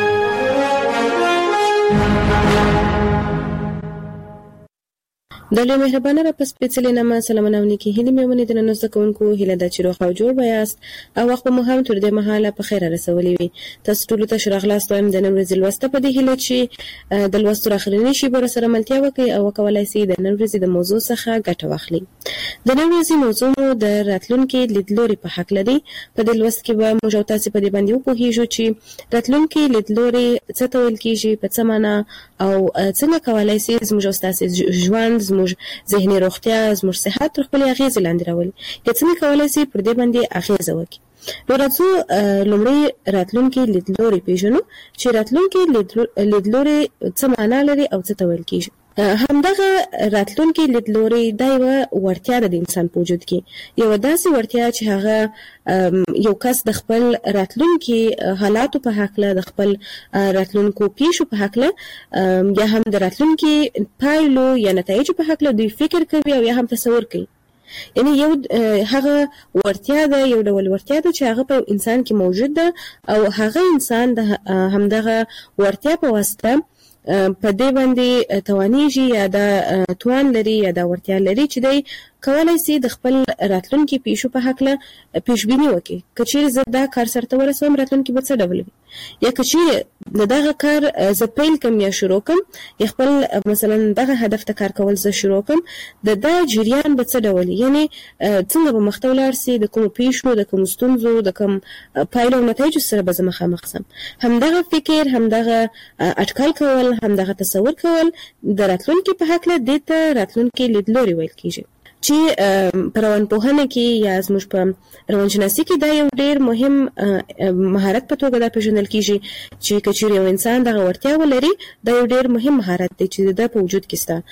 د لوی مهربانه را پس سپېڅلې نامه سلامونه او نیکې هیلې مې ونې د نن زده کوونکو هیله ده چې روغ او جوړ به یاست او وخت به مو هم تر دې مهاله په خیره رسولی وي. تاسو ټولو ته ښه راغلاست وایم د نن ورځې لوسته په دې هیله چې د لوستو راخلنۍ شیبو راسره ملتیا وکړئ او وکولای سئ د نن ورځې د موضوع څخه ګټه واخلئ. د نن ورځې موضوع مو د راتلونکي لیدلوري په هکله دی. په دې لوست کې به موږ او تاسې په دې باندې وپوهیږو چې راتلونکي لیدلوري څه ته ویل کیږي، په څه معنا او څنګه کولای سي زموږ او تاسې ژوند، زموږ ذهني روغتیا، زموږ صحت تر خپلې اغېزې لاندې راولي، یا څنګه کولای سي پر دې باندې اغېزه وکړي. نو راځو لومړی راتلونکي لیدلوري پېژنو چې راتلونکي لیدلوري څه معنا لري او څه ته ویل کیږي. همدغه راتلونکي لیدلوري دا یوه وړتیا ده د انسان په وجود کې، یوه داسې وړتیا چې هغه یو کس د خپل راتلونکي حالاتو په هکله، د خپل راتلونکو پیښو په هکله، یا هم د راتلونکي پایلو یا نتایجو په هکله دوی فکر کوي او یا هم تصور کوي. یعنی یو هغه وړتیا ده، یو ډول وړتیا ده چې هغه په انسان کې موجود ده او هغه انسان د همدغه وړتیا په واسطه په دې باندې توانېږي یا د توان لري یا د وړتیا لري چې دی کولای شي د خپل راتلونکي پیښو په حق له پیشبیني وکړي. کچېرې زه دا کار سرته ورسوم راتلونکي به څه ډول وي، یا کچېرې دغه کار زه پیل کوم یا شروع کوم یا خپل مثلا دغه هدف ته کار کول زه شروع کوم د جریان به څه ډول، یعنی څنګه به مخته ولاړ سي، د کوم پیښو، د کوم ستونزو، د کوم پایلو او نتایجو سره به زه مخامخ سم. همدغه فکر، همدغه اټکل کول، همدغه تصور کول د راتلونکي په حق له دې ته راتلونکي لیدلوري ویل کیږي چې په روانپوهنه کې یا زموږ په روانشناسي کې دا یو ډېر مهم مهارت په توګه دا پیژندل کیږي چې کچېرې یو انسان دغه وړتیا ولري دا یو ډېر مهم مهارت دی چې د په وجود کې شته،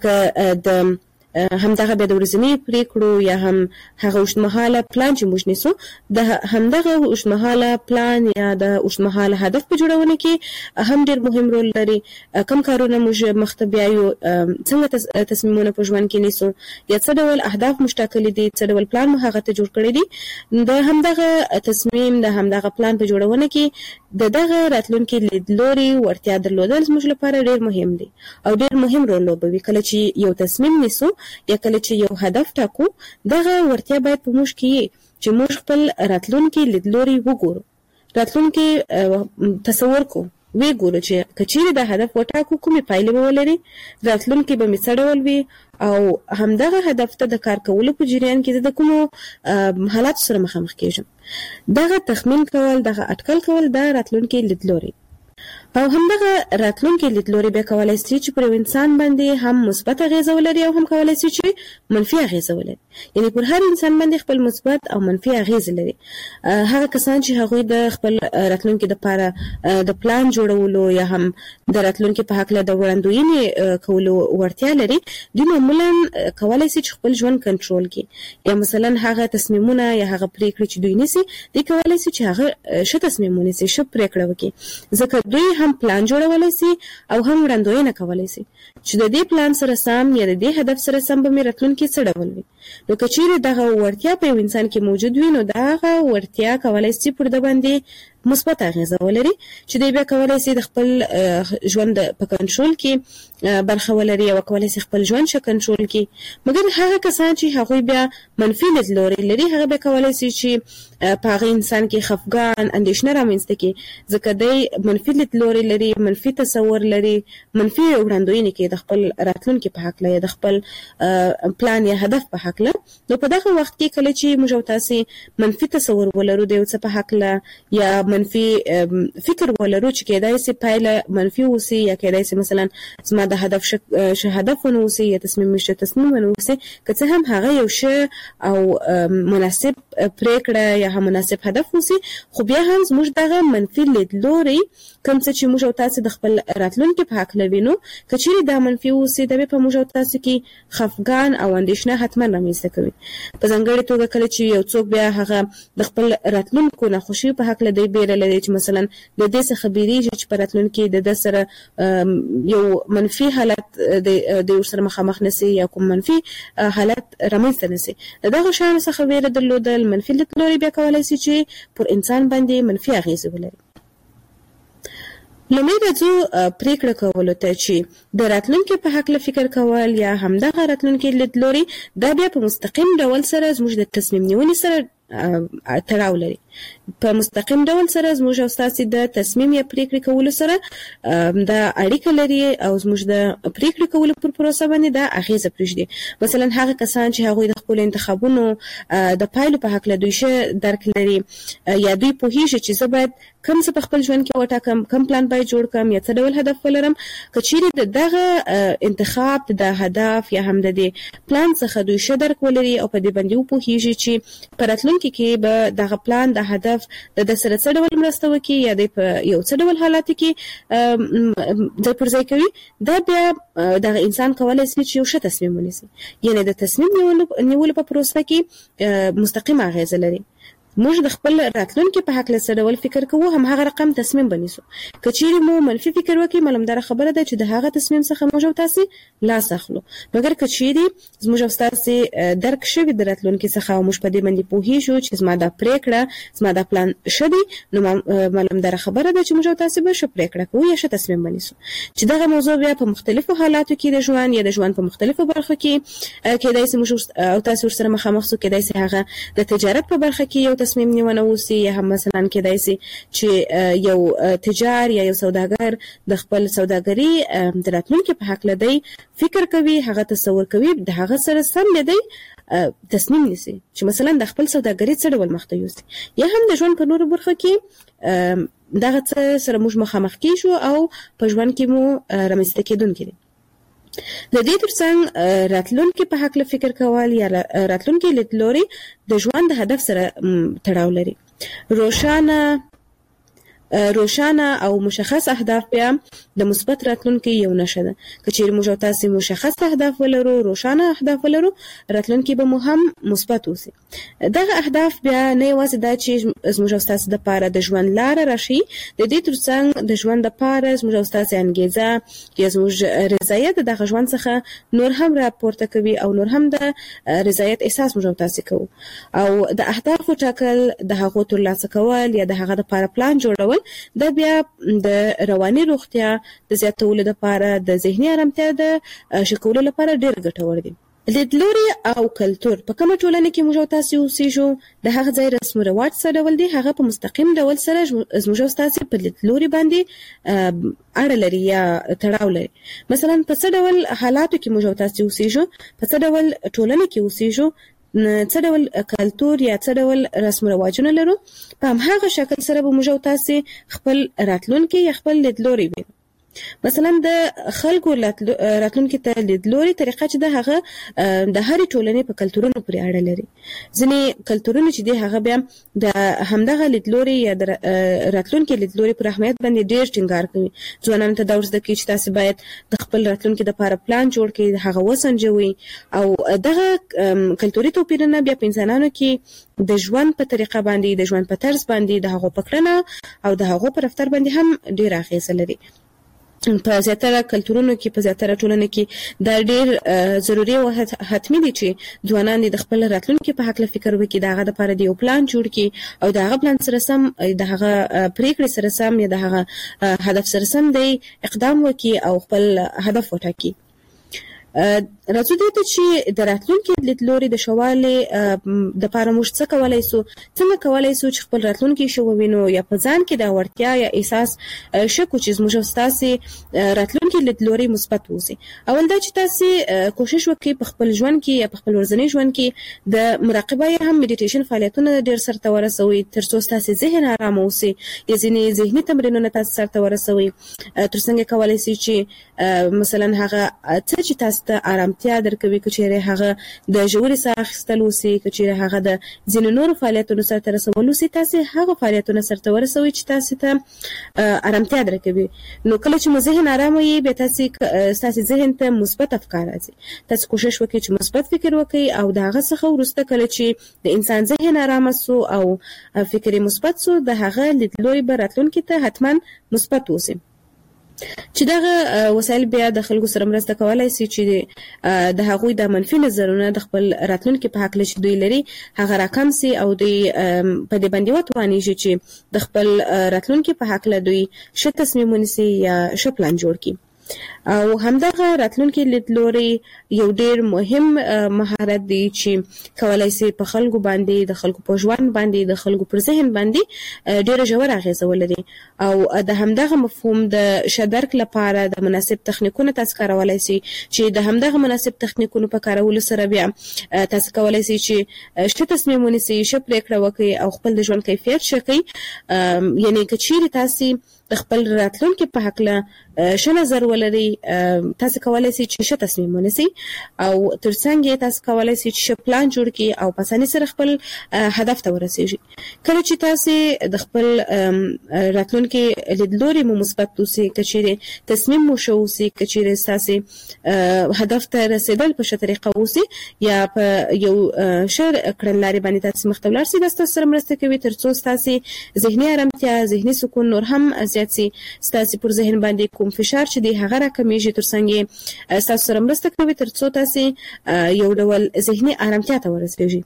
ځکه د همدغه به د ورځنی پریکړو یا هم هغه اوږدمهاله پلان چې موږ نیسو د همدغه اوږدمهاله پلان یا د اوږدمهاله هدف په جوړونه کې هم ډېر مهم رول لري. کوم کارونه موږ مخته بیایو، څنګه تصمیمونه په ژوند کې نیسو، یا څه ډول اهداف موږ ټاکلي دي، څه ډول پلان مو هغه ته جوړ کړی دی. د همدغه تصمیم، د همدغه پلان په جوړونه کې دغه راتلونکي لیدلوري وړتیا درلودل زموږ لپاره ډېر مهم دي او ډېر مهم رول لوبوي. کله چې یو تصمیم نیسو یا کله چې یو هدف ټاکو دغه وړتیا باید په موږ کې چې موږ خپل راتلونکي لیدلوري وګورو، راتلونکي تصور کو وګورو چې کچېرې د هدف وټاکو کومې پایلې به ولري، راتلونکي به مې څه ډول وي او همدغه هدف ته د کار کولو په جریان کې د کومو حالاتو سره مخامخ کېږم. دغه تخمین کول، دغه اټکل کول د راتلونکي لیدلوري او همدغه راتلونکي لیدلوري به کولای شي چې پر انسان باندې هم مثبت اغیزه ولري او هم کولای شي چې منفي اغیزه ولري، یعنی پر هر انسان باندې خپل مثبت او منفي اغیزه لري. هغه کسان چې هغوی د خپل راتلونکي لپاره د پلان جوړولو یا هم د راتلونکي په حق له د وړاندوینې کولو وړتیا لري، دوی معمولا کولای شي چې خپل ژوند کنټرول کړي، یا مثلا هغه تصمیمونه یا هغه پریکړې چې دوی نیسي دوی کولای شي چې هغه ښه تصمیم ونیسي، ښه پریکړه وکړي، ځکه دوی هم پلان جوړولای شي او هم وړاندوینه کولای شي چې د دې پلان سره سم یا د دې هدف سره سم به مې راتلونکي څه ډول وي. نو که چیرې دغه وړتیا په یو انسان کې موجود وي نو دغه وړتیا کولای شي پر د باندې مثبت اغیزه ولري چې دوی بیا کولای شي د خپل ژوند په کنټرول کې برخه ولري او کولای شي خپل ژوند ښه کنټرول کړي. مګر هغه کسان چې هغوی بیا منفي لیدلوري لري هغه به کولای شي چې په هغه انسان کې خفګان، اندېښنه رامنځته کړي، ځکه دی منفي لیدلوري لري، منفي تصور لري، منفي وړاندوینې کوي د خپل راتلونکي په حق یا د خپل پلان یا هدف په حق. نو په دغه وخت کې کله چې موږ او تاسو منفي تصور ولرو د یو څه په حق یا منفي فکر ولرو چې کېدای شي پایله منفي وسی یا کېدای شي مثلا زما د هدف هدف ونوسی یا تصمیم ونوسی، که څه هم هغه یو ښه او مناسب پریکړه یا هم مناسب هدف وسی، خو بیا هم زموږ دغه منفي لیدلوري کوم څه چې موږ او تاسو د خپل راتلونکي په حق لوینو کچېرې دا منفي وسی د په موږ او تاسو کې خفګان او اندېښنه حتما رامنځته کوي. په ځانګړې توګه کله چې یو څوک بیا هغه د خپل راتلونکو ناخوشي په حق لدی بیره لري چې مثلا د دې څخه بیریږي چې په راتلونکي د سره یو منفي حالت د ورسره مخامخ نشي یا کوم منفي حالت رامنځته نشي، دغه شان څخه بیره درلودل منفي لیدلوري بیا کولای شي چې پر انسان باندې منفي اغیزه ولري. لومړی راځو پریکړه کولو ته چې د راتلونکي په حق فکر کول یا همدغه راتلونکي لیدلوري دا بیا په مستقیم ډول سره زموږ د تصمیم نیونې سره تړاو لري. په مستقیم ډول سره زموږ او ستاسو د تصمیم یا پریکړې کولو سره دا اړیکه لري او زموږ د پریکړې کولو پر پروسه باندې دا اغیزه پرېږدي. مثلا هغه کسان چې هغوی د خپل انتخابونو د پایلو په حق له دوی ښه درک لري یا دوی پوهیږي چې زه باید کوم څه په خپل ژوند کې وټاکم، کوم پلان باید جوړ کړم یا څه ډول هدف ولرم، که چیرې دغه انتخاب د هدف یا هم د دې پلان څخه دوی ښه درک ولري او په دې باندې وپوهیږي چې په راتلونکي کې به دغه پلان د هدف د سره څه ډول مرسته وکړي یا د په یو څه ډول حالاتو کې د پرځای کوي، دا بیا دغه انسان کولای شي چې یو ښه تصمیم ونیسي، یعنی د تصمیم نیولو په پروسه کې مستقیم اغیزه لري. موږ د خپل راتلونکي په حق له څه ډول فکر کوو هم هغه رقم تصمیم بنیسو. کچېرې مو منفي فکر وکړي معلومدار خبره ده چې د هغه تصمیم څخه موږ او تاسو لاس اخلو. مګر کچېرې زموږ او تاسو درک شوی د راتلونکي څخه او موږ په دې باندې پوهیږو چې زما د پریکړه زما د پلان شدي نو معلومدار خبره ده چې موږ او تاسو به ش پریکړه کوو یا ش تصمیم بنیسو. چې دغه موضوع بیا په مختلفو حالاتو کې د ژوند یا د ژوند په مختلفو برخو کې کېدای شي موږ او تاسو سره مخامخ سو، کېدای شي هغه د تجارت په برخه کې یو تصمیم نیونه وسی یا هم مثلا کېدای شي چې یو تجار یا یو سوداګر د خپل سوداګري د راتلونکي په حق لدی فکر کوي، هغه تصور کوي، د هغه سره سم لدی تصمیم نیسي چې مثلا د خپل سوداګري څه ډول مخ ته یوسي. یا هم د ژوند په نورو برخو کې دغه څه سره موږ مخامخ کیږو او په ژوند کې مو رامنځته کېدونکي دي. د دې ترڅنګ راتلونکي په حق له فکر کول یا راتلونکي لیدلوري د ژوند د هدف سره تړاو لري. روښانه او مشخص اهداف بیا د مثبت راتلونکي یو نښه ده. کچېرې موږ تاسو مشخص اهداف ولرو، روښانه اهداف ولرو، راتلونکي به مو هم مثبت وي. دغه اهداف بیا نه یوازې دا چې موږ تاسو د پاره د ژوند لار راشي، د دې ترڅنګ د ژوند د پاره موږ تاسو انګیزه یا موږ رضایت دغه ژوند څخه نور هم راپورته کوي او نور هم د رضایت احساس موږ تاسو کوو. او د اهداف ټاکل، د هغو ترلاسه کول یا د هغه د پاره پلان جوړول دا بیا د رواني روغتیا د زیاتولو لپاره، د ذهني آرامتیا د ښه کولو لپاره ډېر ګټور دي. لیدلوري او کلتور په کومه ټولنه کې موږ تاسو اوسېږو، د هغه ځای رسم او رواج څه ډول دي، هغه په مستقیم ډول سره موږ تاسو په لیدلوري باندې اړه لري یا تړاو لري. مثلا په څه ډول حالاتو کې موږ تاسو اوسېږو، په څه ډول ټولنه کې اوسېږو، څه ډول کلتور یا څه ډول رسم رواجونه لرو، په هماغه شکل سره به موږ تاسو خپل راتلونکي یا خپل لیدلوري وینو. مثلا د خلکو راتلونکي ته لیدلوري طریقه چې د هغه د هرې ټولنې په کلتورونو پورې اړه لري. ځینې کلتورونه چې دي هغه بیا د همدغه لیدلوري یا د راتلونکي لیدلوري پر اهمیت باندې ډېر ټینګار کوي. ځوانانو ته دا ورزده کوي چې تاسو باید د خپل راتلونکي لپاره پلان جوړ کړئ، هغه وسنجوي. او دغه کلتوري توپیرونه بیا په انسانانو کې د ژوند په طریقه باندې، د ژوند په طرز باندې، د هغو په کړنه او د هغو په رفتار باندې هم ډېر اغیزه لري. په زیاتره کلتورونو کې، په زیاتره ټولنو کې دا ډېر ضروري او حتمي دي چې ځوانان د خپل راتلونکي په حق فکر وکړي، د هغه لپاره د یو پلان جوړ کړي او د هغه پلان سره سم، د هغه پریکړې سره سم یا د هغه هدف سره سم دی اقدام وکړي او خپل هدف وټاکي. راځو دې ته چې د راتلونکي لیدلوري د شوالي د لپاره موږ څه کولای شو، څنګه کولای شو چې خپل راتلونکي شو ووینو یا په ځان کې د وړتیا یا احساس شکو چې موږ تاسو راتلونکي لیدلوري مثبت وسی. اول دا چې تاسو کوشش وکړئ په خپل ژوند کې یا په خپل ورځني ژوند کې د مراقبه یا هم میډیټیشن فعالیتونه ډېر سره ورسوي ترڅو تاسو ذهن آرام اوسي، یا ځینې ذهني تمرینونه تاسو سره ورسوي ترڅنګ کولای شي چې مثلا هغه څه چې تاسو ته آرامتیا درکوي، کچېرې هغه د ژورې ساه اخیستل وسي، کچېرې هغه د ځینو نورو فعالیتونو سره رسول وسي، تاسو هغه فعالیتونه سره ورسوي چې تاسو ته آرامتیا درکوي. نو کله چې مو ذهن آرام وي بیا تاسو ذهن ته مثبت افکار راځي. تاسو کوشش وکړئ چې مثبت فکر وکړئ او د هغه څخه وروسته کله چې د انسان ذهن آرام سو او فکر مثبت سو، د هغه لیدلوري به راتلونکي ته حتما مثبت وسي. چې دغه وسایل بیا د خلکو سره مرسته کولای شي چې د هغوی د منفي نظرونه د خپل راتلونکي په حق لچ دوی لري هغه راکم سي او دوی په دې باندې وتوانیږي چې د خپل راتلونکي په حق له دوی ښه تصمیم ونیسي یا ښه پلان جوړ کړي. او همدغه راتلونکي لیدلوري یو ډېر مهم مهارت دی چې کولای شي په خلکو باندې، د خلکو په ژوند باندې، د خلکو پر ذهن باندې ډېره ژوره اغیزه ولري. او د همدغه مفهوم د شدرک لپاره د مناسب تخنیکونو تاسو کارولای شي چې د همدغه مناسب تخنیکونو په کارولو سره بیا تاسو کولای شي چې ښه تصمیم ونیسئ، ښه پریکړه وکړئ او خپل د ژوند کیفیت ښه کړئ. یعنې که چیرې تاسو د خپل راتلونکي په حق له ښه نظر ولري تاسو کولای شئ چې ښه تصمیم ونیسئ او ترڅنګ تاسو کولای شئ چې پلان جوړ کړئ او په اسانۍ سره خپل هدف ته ورسیږئ. کله چې تاسو د خپل راتلونکي لیدلوري مو مثبت اوسئ، کچېرې تصمیم مو ښه اوسي، کچېرې تاسو هدف ته رسیدل په ښه طریقه اوسي یا په یو ښه کړنلارې باندې تاسو مخ ته ولاړ شئ، دا ستاسو سره مرسته کوي ترڅو تاسو ذهني آرامتیا، ذهني سکون نور هم زیات شي. تاسو پر ذهن باندې کوم فشار چې دی هغه راکمیږي، ترڅنګ تاسو سره مرسته کوي ترڅو تاسو یو ډول ذهني آرامتیا ته ورسیږئ.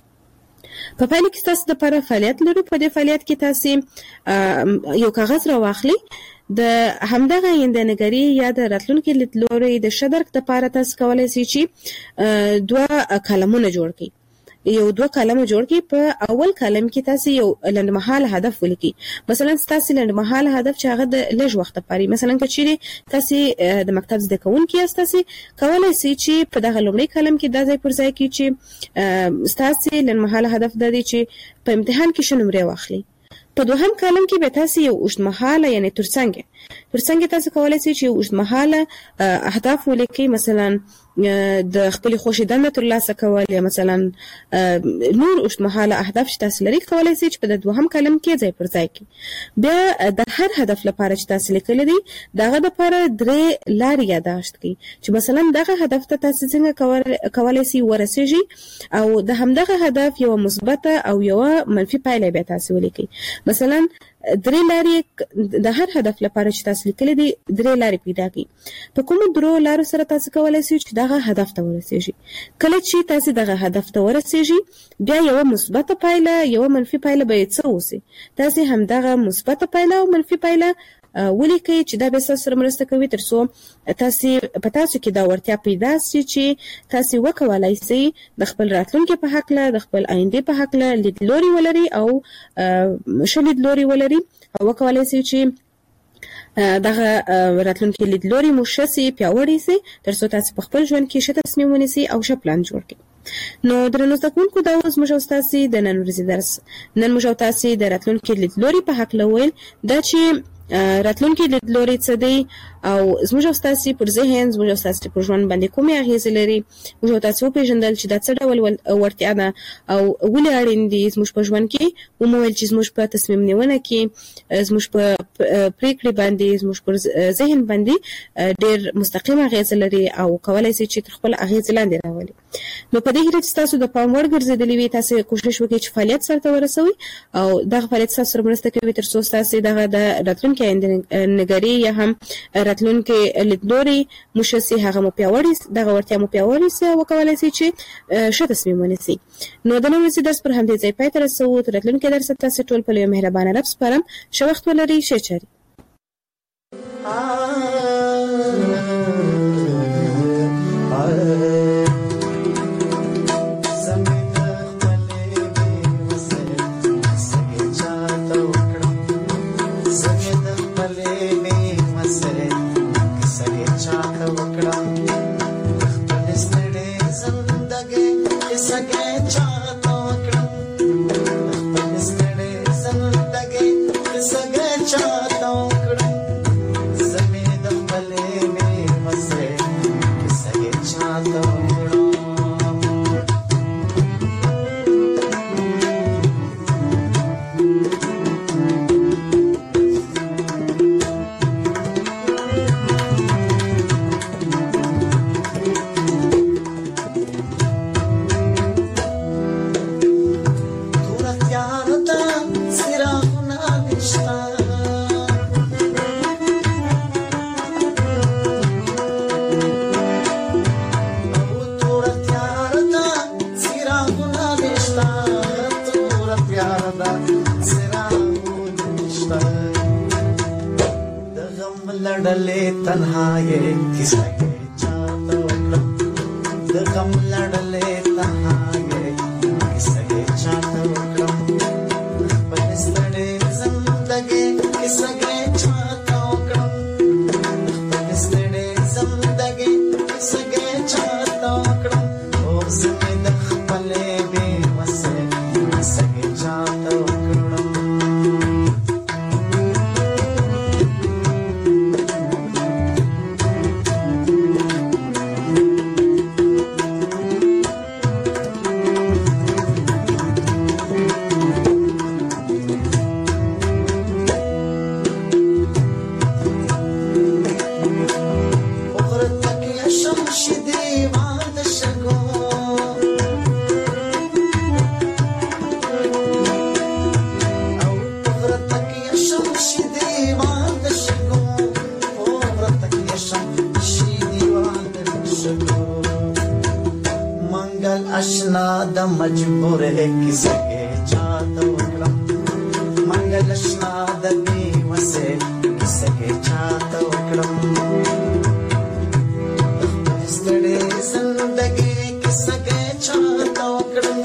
په پایله کې تاسو د لپاره فعالیت لرو. په دې فعالیت کې تاسو یو کاغذ راواخلئ، د همدغه آینده‌نګري یا د راتلونکي لیدلوري د ښه درک لپاره تاسو کولای شئ چې 2 کالمونه جوړ کړئ. یو 2 کالمه جوړ کړئ. په اول کالم کې تاسو یو لنډمهاله هدف ولیکئ. مثلا تاسو لنډمهاله هدف چې هغه د لږ وخت لپاره، مثلا کچېرې تاسو د مکتب زده کوونکي یاست، تاسو کولای شئ چې په دغه لومړی کالم کې دا ځای پر ځای کړئ چې تاسو لنډمهاله هدف د دې چې په امتحان کې ښه نمرې واخلئ. په دوهم کالم کې به تاسو یو اوږدمهاله یعنی ترڅنګ تاسو کولای شئ چې اوږدمهاله اهداف ولیکئ، مثلا د خپل خوښي دنده ترلاسه کول یا مثلا نور اوږدمهاله اهداف چې تاسو لري کولای شئ چې په دوهم کالم کې ځای پر ځای کړئ. بیا د هر هدف لپاره چې تاسو لیکل دي دغه لپاره 3 لارې یاداشت کړئ چې مثلا دغه هدف ته تاسو څنګه کولای شئ ورسیږئ او د همدغه هدف یو مثبته او یو منفي پایله به تاسو ولیکئ. مثلا 3 لارې د هر هدف لپاره چې تاسو لیکل دي 3 لارې پیدا کړئ. په کوم 3 لارو سره تاسو کولای شئ چې دغه هدف ته ورسیږئ. کله چې تاسو دغه هدف ته ورسیږئ بیا یو مثبته پایله یو منفي پایله به څه اوسي. تاسو هم دغه مثبته پایله او منفي پایله ولیکئ چې دا به تاسو سره مرسته کوي ترڅو تاسو کې دا ورتیا پیدا شي چې تاسو وکولای شئ د خپل راتلونکي په حق له، د خپل آینده په حق له لیدلوري ولري او ښه لیدلوري ولري او وکولای شئ چې دغه راتلونکي لیدلوري مو ښه سي، پیاوړی سي ترڅو تاسو په خپل ژوند کې ښه تصمیم ونیسئ او ښه پلان جوړ کړئ. نو درنو زده کوونکو، دا اوس موږ تاسو د نن ورځې درس نن موږ تاسو د راتلونکي لیدلوري په حق له ویل دا چې راتلونکي لیدلوري څه دی او زموږ تاسو پر ذهن زموږ تاسو پر ژوند باندې کومه اغیزه لري. موږ تاسو پیژندل چې دا څه ډول ورتیا ده او ولې اړین دي زموږ په ژوند کې، ومویل چې زموږ په تصمیم نیونه کې، زموږ په پریکړې باندې، زموږ پر ذهن باندې ډېر مستقیم اغیزه لري او کولای شي چې تر خپل اغیزه لاندې راولي. نو په دې هیله چې تاسو د پام وړ ګرځېدلې وي، تاسو کوشش وکړئ چې فعالیت سره ورسوي او دغه فعالیت سره مرسته کوي ترڅو تاسو دغه د راتلونکي آینده‌نګري یا هم راتلونکي لیدلوري مشسي هغه مو پیاوړی دغه ورتیا مو پیاوړی سي او کولای شي چې ښه تصمیم ونیسي. نو د نن ورځې درس پر همدې ځای پای ته رسوو. تر راتلونکي درس تاسو ټول په یو مهربانه رب سپارم. ښه وخت ولرئ. ښه چاري. ته مجبور کیسه کې چاته وکړم منګل شنا د بي وسه کیسه کې چاته وکړم ستړي زندګي کیسه کې چاته وکړم